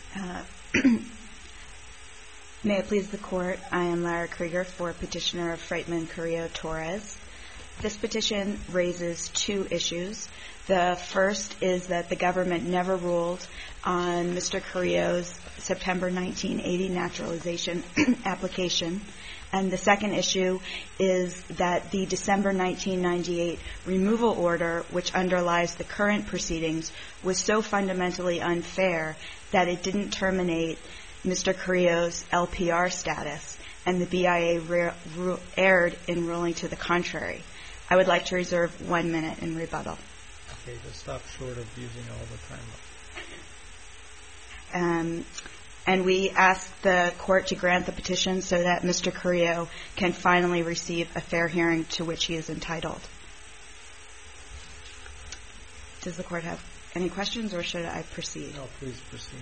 May it please the Court, I am Lara Krieger for Petitioner Freitman Carrillo-Torres. This petition raises two issues. The first is that the government never ruled on Mr. Carrillo's September 1980 naturalization application. And the second issue is that the December 1998 removal order, which underlies the current proceedings, was so fundamentally unfair that it didn't terminate Mr. Carrillo's LPR status, and the BIA erred in ruling to the contrary. I would like to reserve 1 minute in rebuttal. Okay, just stop short of using all the time. And we ask the Court to grant the petition so that Mr. Carrillo can finally receive a fair hearing to which he is entitled. Does the Court have any questions, or should I proceed? No, please proceed.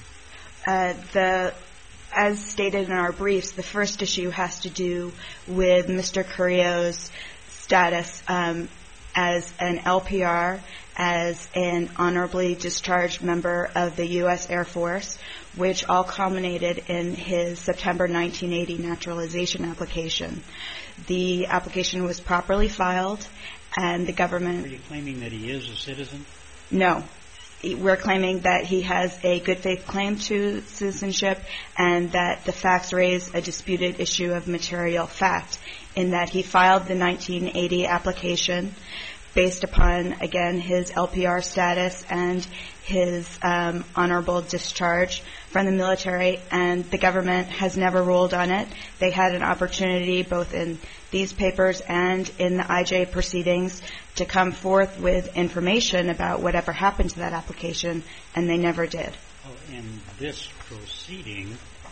As stated in our briefs, the first issue has to do with Mr. Carrillo's status as an LPR, as an honorably discharged member of the U.S. Air Force, which all culminated in his September 1980 naturalization application. The application was properly filed, and the government... Are you claiming that he is a citizen? No. We're claiming that he has a good faith claim to citizenship, and that the facts raise a disputed issue of material fact, in that he filed the 1980 application based upon, again, his LPR status and his honorable discharge from the military, and the government has never ruled on it. They had an opportunity, both in these papers and in the IJ proceedings, to come forth with information about whatever happened to that application, and they never did. Oh, in this proceeding,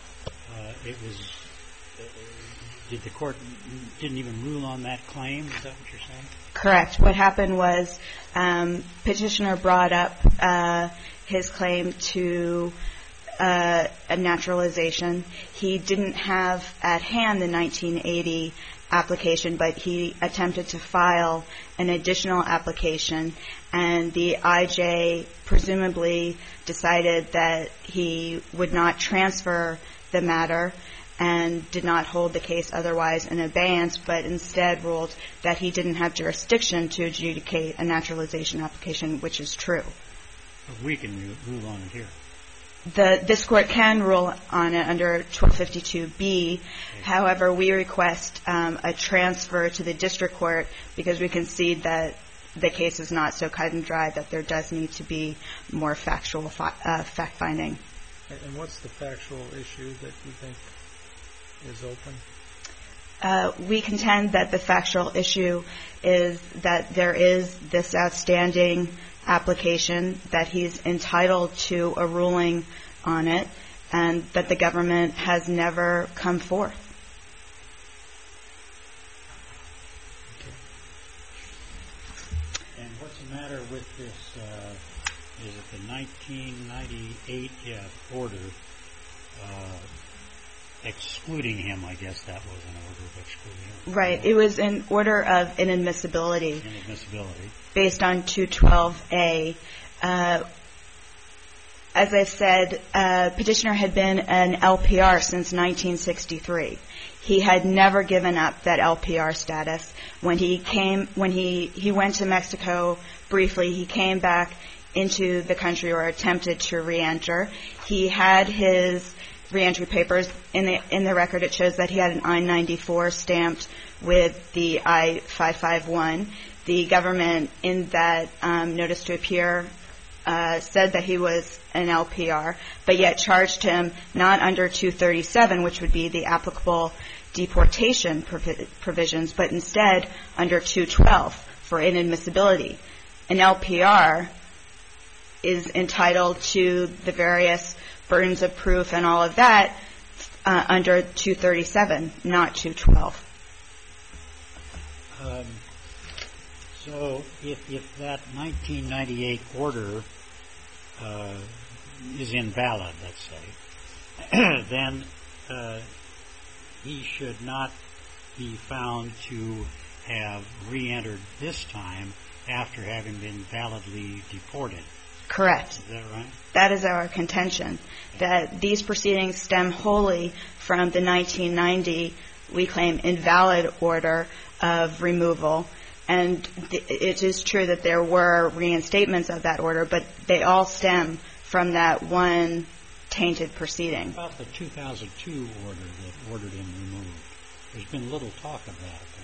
did the Court didn't even rule on that claim? Is that what you're saying? Correct. What happened was Petitioner brought up his claim to a naturalization. He didn't have at hand the 1980 application, but he attempted to file an additional application, and the IJ presumably decided that he would not transfer the matter and did not hold the case otherwise in abeyance, but instead ruled that he didn't have jurisdiction to adjudicate a naturalization application, which is true. But we can rule on it here. This Court can rule on it under 1252B. However, we request a transfer to the District Court because we concede that the case is not so cut and dry, that there does need to be more factual fact-finding. And what's the factual issue that you think is open? We contend that the factual issue is that there is this outstanding application, that he's entitled to a ruling on it, and that the government has never come forth. Okay. And what's the matter with this, is it the 1998 order excluding him? I guess that was an order of excluding him. Right. It was an order of inadmissibility. Inadmissibility. Based on 212A. As I said, Petitioner had been an LPR since 1963. He had never given up that LPR status. When he went to Mexico briefly, he came back into the country, or attempted to reenter. He had his reentry papers. In the record, it shows that he had an I-94 stamped with the I-551. The government, in that notice to appear, said that he was an LPR, but yet charged him not under 237, which would be the applicable deportation provisions, but instead under 212 for inadmissibility. An LPR is entitled to the various burdens of proof and all of that under 237, not 212. So if that 1998 order is invalid, let's say, then he should not be found to have reentered this time after having been validly deported. Correct. Is that right? That is our contention, that these proceedings stem wholly from the 1990, we claim, invalid order of removal. And it is true that there were reinstatements of that order, but they all stem from that one tainted proceeding. What about the 2002 order that ordered him removed? There's been little talk of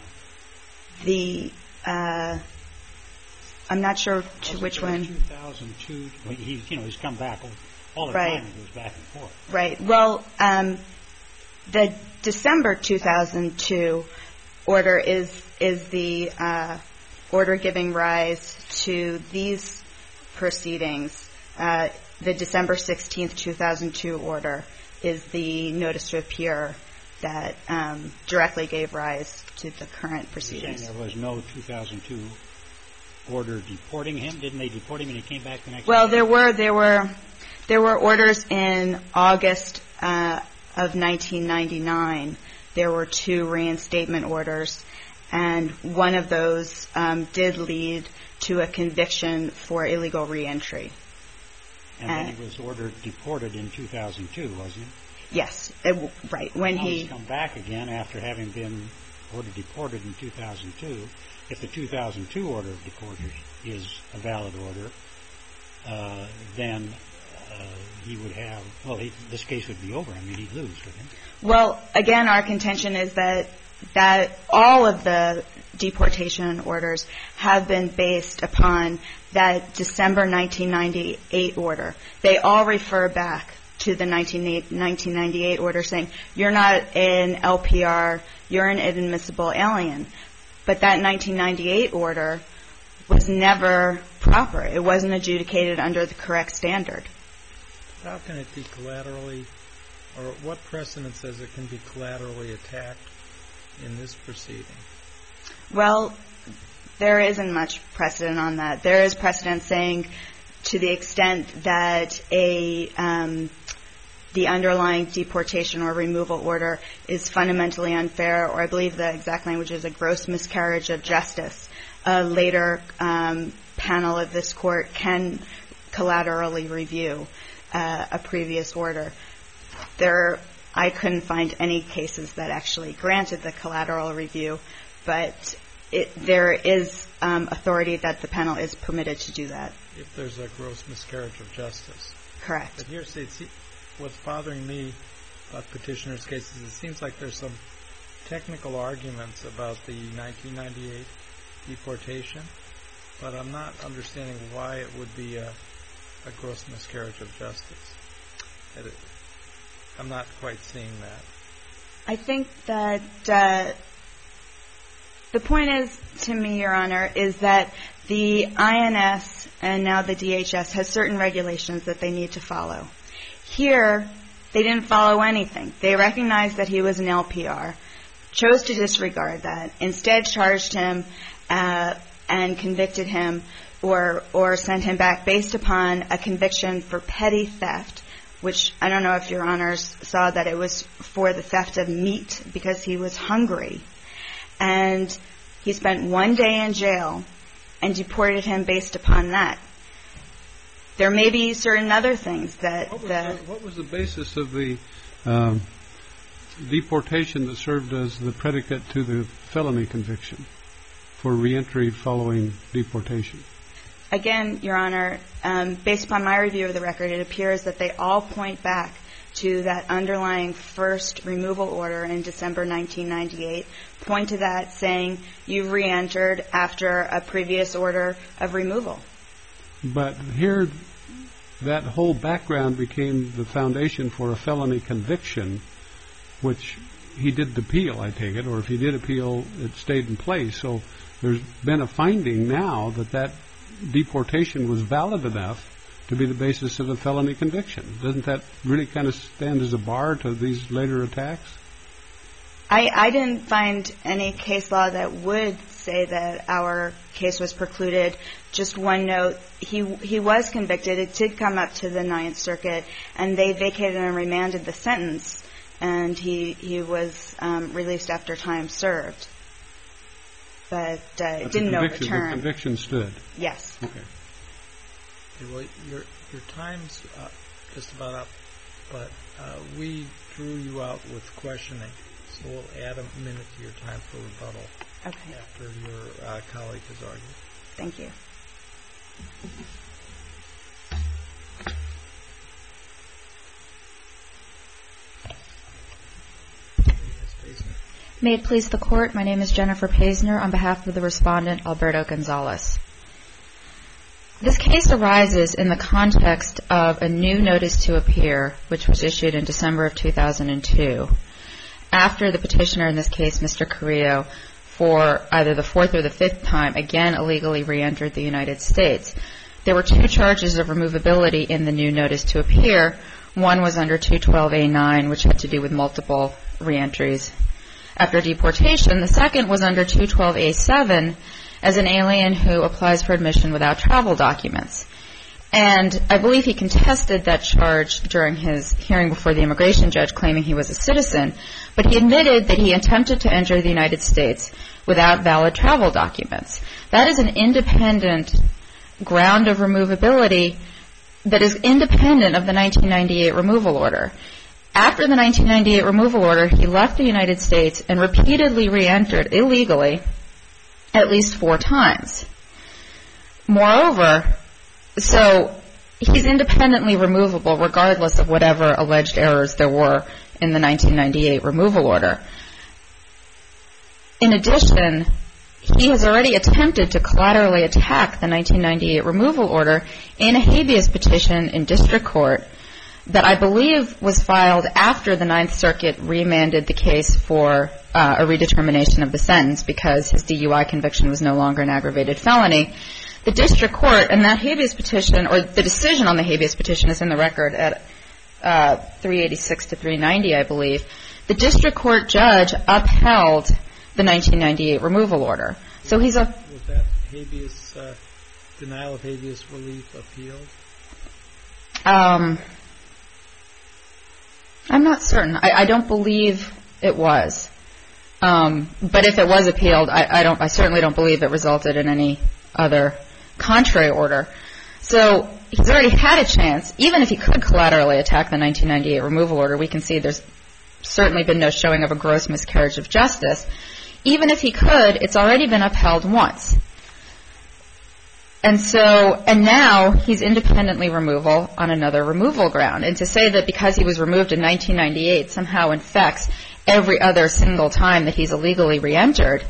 that. I'm not sure which one. 2002, he's come back all the time. He goes back and forth. Right. Well, the December 2002 order is the order giving rise to these proceedings. The December 16th, 2002 order is the notice to appear that directly gave rise to the current proceedings. You're saying there was no 2002 order deporting him? Didn't they deport him and he came back the next Well, day? there were orders in August of 1999. There were 2 reinstatement orders, and one of those did lead to a conviction for illegal reentry. And then he was ordered deported in 2002, wasn't he? Yes, right. When he's come back again after having been ordered deported in 2002. If the 2002 order of deportation is a valid order, then he would have, this case would be over. I mean, he'd lose, wouldn't he? Well, again, our contention is that all of the deportation orders have been based upon that December 1998 order. They all refer back to the 1998 order saying, you're not an LPR, you're an inadmissible alien. But that 1998 order was never proper. It wasn't adjudicated under the correct standard. How can it be collaterally, or what precedent says it can be collaterally attacked in this proceeding? Well, there isn't much precedent on that. There is precedent saying to the extent that the underlying deportation or removal order is fundamentally unfair, or I believe the exact language is a gross miscarriage of justice, a later panel of this court can collaterally review a previous order. I couldn't find any cases that actually granted the collateral review, but there is authority that the panel is permitted to do that. If there's a gross miscarriage of justice. Correct. But here, what's bothering me about petitioner's cases, it seems like there's some technical arguments about the 1998 deportation, but I'm not understanding why it would be a gross miscarriage of justice. I'm not quite seeing that. I think that the point is, to me, Your Honor, is that the INS and now the DHS has certain regulations that they need to follow. Here, they didn't follow anything. They recognized that he was an LPR, chose to disregard that, instead charged him and convicted him or sent him back based upon a conviction for petty theft, which I don't know if Your Honors saw that it was for the theft of meat because he was hungry. And he spent 1 day in jail and deported him based upon that. There may be certain other things that... What was the basis of the deportation that served as the predicate to the felony conviction for reentry following deportation? Again, Your Honor, based upon my review of the record, it appears that they all point back to that underlying first removal order in December 1998, point to that saying you reentered after a previous order of removal. But here, that whole background became the foundation for a felony conviction, which he didn't appeal, I take it, or if he did appeal, it stayed in place. So there's been a finding now that deportation was valid enough to be the basis of a felony conviction. Doesn't that really kind of stand as a bar to these later attacks? I didn't find any case law that would say that our case was precluded. Just one note, he was convicted. It did come up to the Ninth Circuit, and they vacated and remanded the sentence, and he was released after time served. But it didn't overturn. The conviction stood? Yes. Okay. Well, your time's just about up, but we drew you out with questioning, so we'll add a minute to your time for rebuttal after your colleague has argued. Thank you. May it please the Court, my name is Jennifer Paisner on behalf of the respondent Alberto Gonzalez. This case arises in the context of a new notice to appear, which was issued in December of 2002, after the petitioner, in this case Mr. Carrillo, for either the fourth or the fifth time, again illegally re-entered the United States. There were two charges of removability in the new notice to appear. One was under 212A9, which had to do with multiple re-entries after deportation. The second was under 212A7 as an alien who applies for admission without travel documents. And I believe he contested that charge during his hearing before the immigration judge, claiming he was a citizen, but he admitted that he attempted to enter the United States without valid travel documents. That is an independent ground of removability that is independent of the 1998 removal order. After the 1998 removal order, he left the United States and repeatedly re-entered illegally at least 4 times. Moreover, so he's independently removable regardless of whatever alleged errors there were in the 1998 removal order. In addition, he has already attempted to collaterally attack the 1998 removal order in a habeas petition in district court that I believe was filed after the Ninth Circuit remanded the case for a redetermination of the sentence because his DUI conviction was no longer an aggravated felony. The district court, and that habeas petition, or the decision on the habeas petition is in the record at 386 to 390, I believe. The district court judge upheld the 1998 removal order. So he's a... Was that habeas, denial of habeas relief appealed? I'm not certain. I don't believe it was. But if it was appealed, I certainly don't believe it resulted in any other contrary order. So he's already had a chance. Even if he could collaterally attack the 1998 removal order, we can see there's certainly been no showing of a gross miscarriage of justice. Even if he could, it's already been upheld once. And now he's independently removable on another removal ground. And to say that because he was removed in 1998 somehow infects every other single time that he's illegally re-entered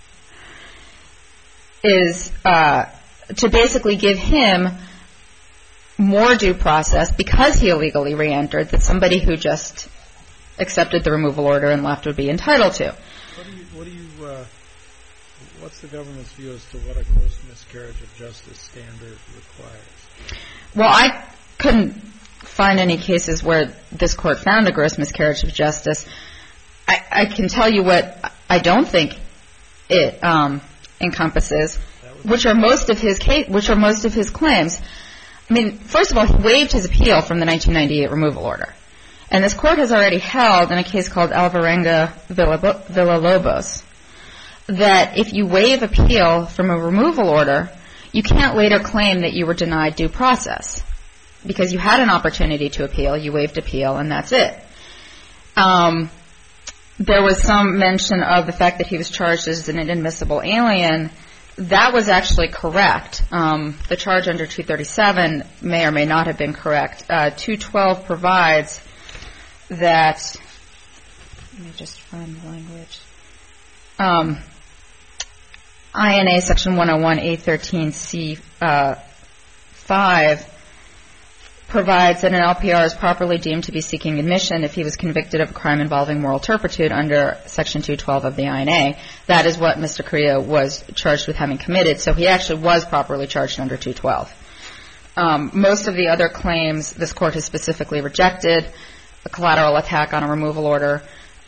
is to basically give him more due process because he illegally re-entered that somebody who just accepted the removal order and left would be entitled to. What's the government's view as to what a gross miscarriage of justice standard requires? Well, I couldn't find any cases where this court found a gross miscarriage of justice. I can tell you what I don't think it encompasses, which are most of his claims. I mean, first of all, he waived his appeal from the 1998 removal order. And this court has already held in a case called Alvarenga Villalobos that if you waive appeal from a removal order, you can't later claim that you were denied due process because you had an opportunity to appeal, you waived appeal, and that's it. There was some mention of the fact that he was charged as an inadmissible alien. That was actually correct. The charge under 237 may or may not have been correct. 212 provides that, let me just find the language. INA section 101A13C5 provides that an LPR is properly deemed to be seeking admission if he was convicted of a crime involving moral turpitude under section 212 of the INA. That is what Mr. Carrillo was charged with having committed, so he actually was properly charged under 212. Most of the other claims this court has specifically rejected, a collateral attack on a removal order,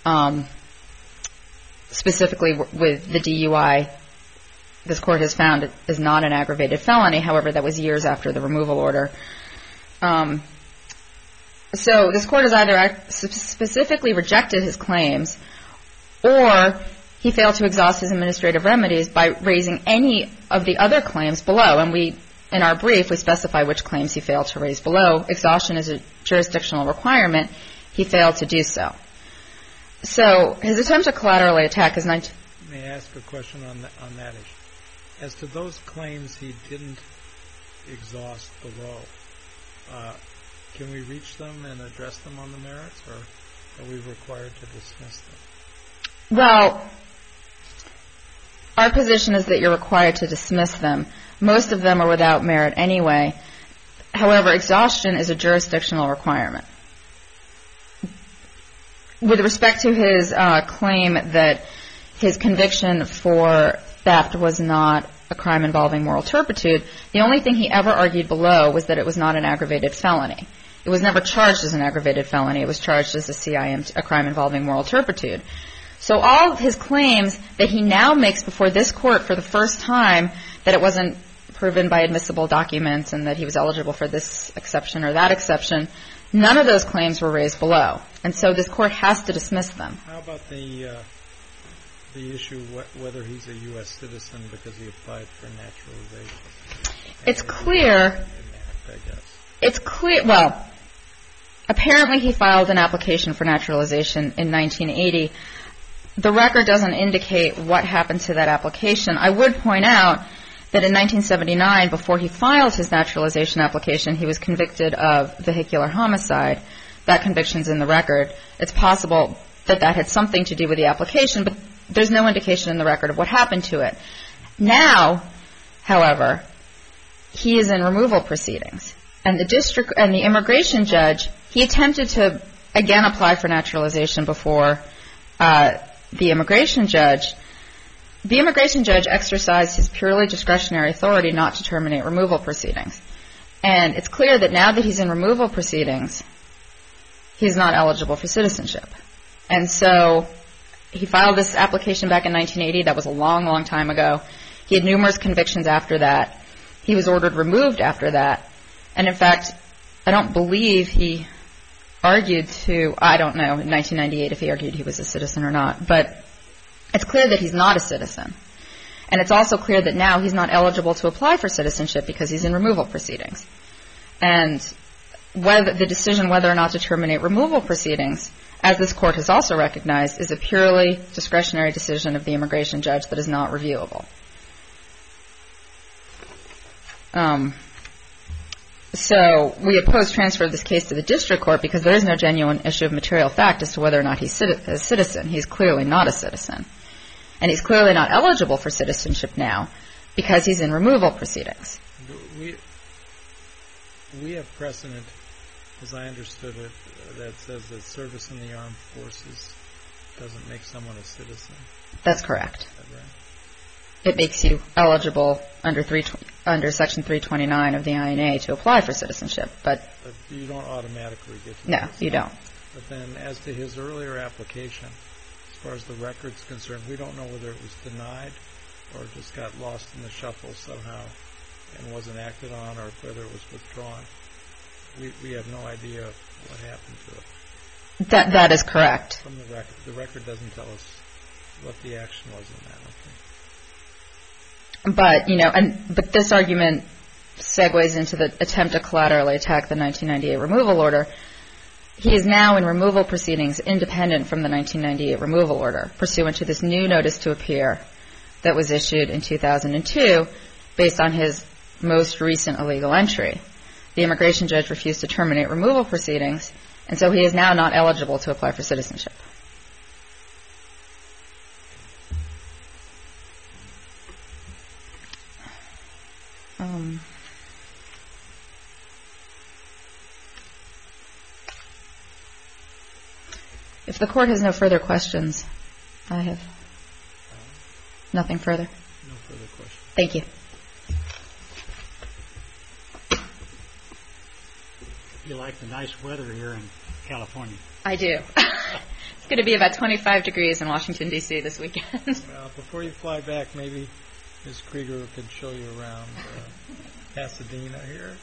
specifically with the DUI, this court has found it is not an aggravated felony. However, that was years after the removal order. So this court has either specifically rejected his claims or he failed to exhaust his administrative remedies by raising any of the other claims below. And we in our brief, we specify which claims he failed to raise below. Exhaustion is a jurisdictional requirement. He failed to do so. So his attempt to collaterally attack is 19... May I ask a question on that issue? As to those claims he didn't exhaust below, can we reach them and address them on the merits, or are we required to dismiss them? Well, our position is that you're required to dismiss them. Most of them are without merit anyway. However, exhaustion is a jurisdictional requirement. With respect to his claim that his conviction for theft was not a crime involving moral turpitude, the only thing he ever argued below was that it was not an aggravated felony. It was never charged as an aggravated felony. It was charged as a crime involving moral turpitude. So all of his claims that he now makes before this court for the first time, that it wasn't proven by admissible documents and that he was eligible for this exception or that exception, none of those claims were raised below. And so this court has to dismiss them. How about the issue whether he's a U.S. citizen because he applied for naturalization? It's clear. It's clear. Well, apparently he filed an application for naturalization in 1980. The record doesn't indicate what happened to that application. I would point out that in 1979, before he filed his naturalization application, he was convicted of vehicular homicide. That conviction's in the record. It's possible that that had something to do with the application, but there's no indication in the record of what happened to it. Now, however, he is in removal proceedings. And the immigration judge, he attempted to again apply for naturalization before the immigration judge. The immigration judge exercised his purely discretionary authority not to terminate removal proceedings. And it's clear that now that he's in removal proceedings, he's not eligible for citizenship. And so he filed this application back in 1980. That was a long, long time ago. He had numerous convictions after that. He was ordered removed after that. And in fact, I don't believe he argued I don't know, in 1998 if he argued he was a citizen or not. But it's clear that he's not a citizen. And it's also clear that now he's not eligible to apply for citizenship because he's in removal proceedings. And the decision whether or not to terminate removal proceedings, as this court has also recognized, is a purely discretionary decision of the immigration judge that is not reviewable. So we oppose transfer of this case to the district court because there is no genuine issue of material fact as to whether or not he's a citizen. He's clearly not a citizen. And he's clearly not eligible for citizenship now because he's in removal proceedings. We have precedent, as I understood it, that says that service in the armed forces doesn't make someone a citizen. That's correct. Is that right? It makes you eligible under Section 329 of the INA to apply for citizenship. But you don't automatically get to No, you don't. But then as to his earlier application, as far as the record's concerned, we don't know whether it was denied or just got lost in the shuffle somehow and wasn't acted on, or whether it was withdrawn. We have no idea what happened to it. That is correct. From the record. The record doesn't tell us what the action was in that. But but this argument segues into the attempt to collaterally attack the 1998 removal order. He is now in removal proceedings independent from the 1998 removal order, pursuant to this new notice to appear that was issued in 2002 based on his most recent illegal entry. The immigration judge refused to terminate removal proceedings, and so he is now not eligible to apply for citizenship. If the court has no further questions, I have nothing further. No further questions. Thank you. You like the nice weather here in California? I do. It's going to be about 25 degrees in Washington, D.C. this weekend. Well, before you fly back, maybe Ms. Krieger can show you around Pasadena here.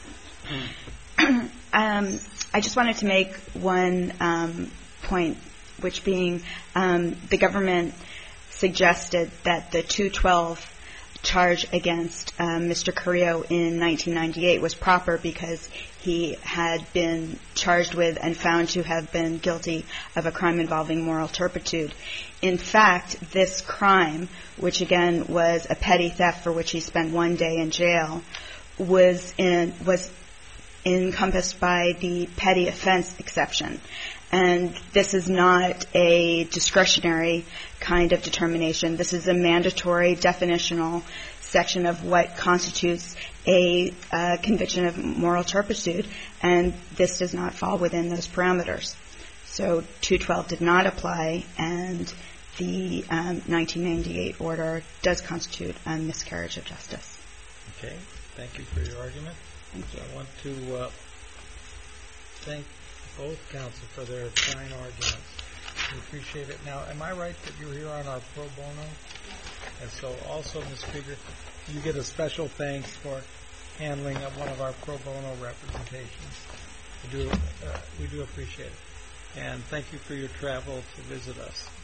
I just wanted to make one point, which being the government suggested that the 212 charge against Mr. Carrillo in 1998 was proper because he had been charged with and found to have been guilty of a crime involving moral turpitude. In fact, this crime, which again was a petty theft for which he spent 1 day in jail, was encompassed by the petty offense exception. And this is not a discretionary kind of determination. This is a mandatory definitional section of what constitutes a conviction of moral turpitude, and this does not fall within those parameters. So 212 did not apply, and the 1998 order does constitute a miscarriage of justice. Okay. Thank you for your argument. Thank you. I want to thank both counsel for their fine arguments. We appreciate it. Now, am I right that you're here on our pro bono? And so also, Ms. Krieger, you get a special thanks for handling one of our pro bono representations. We do appreciate it. And thank you for your travel to visit us.